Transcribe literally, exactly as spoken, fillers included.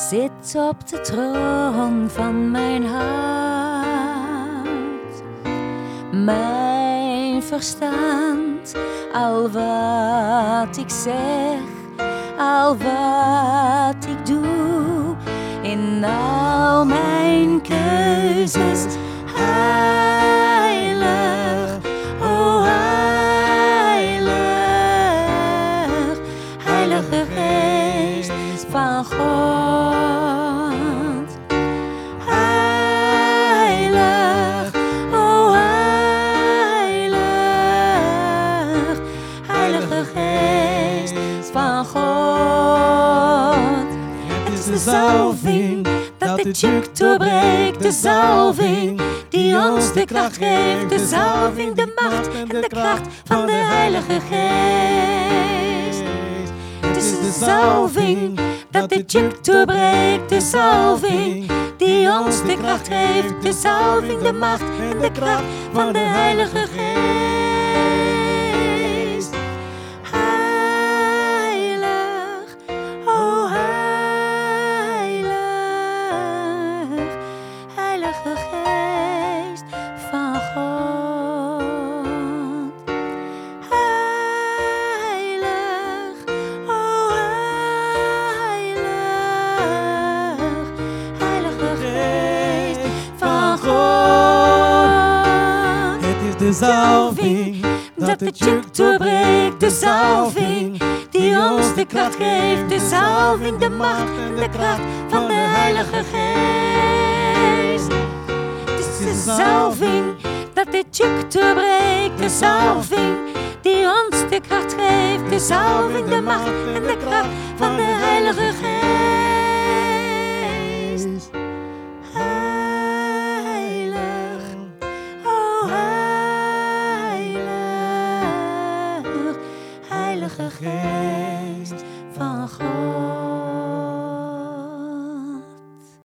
zit op de troon van mijn hart. Mijn verstand, al wat ik zeg, al wat ik doe, in al mijn keuzes, heilig, o heilig, Heilige Geest van God. Heilig, o heilig, Heilige Geest van God. Het is de zalving dat de juk doorbreekt, de zalving die ons de kracht geeft, de zalving, de macht en de kracht van de Heilige Geest. Het is de zalving dat de juk doorbreekt, de zalving die ons de kracht geeft, de zalving, de macht en de kracht van de Heilige Geest. Heilig, o heilig, Heilige Geest van God. Heilig, o heilig, Heilige Geest van God. Het is de zalving Dat de juk doorbreekt, de zalving die ons de kracht geeft, de zalving, de macht en de kracht van de Heilige Geest. Het is de zalving dat de juk doorbreekt, de zalving die ons de kracht geeft, de zalving, de macht en de kracht van de Heilige Geest. Heilig, o heilig, Heilige Geest van God.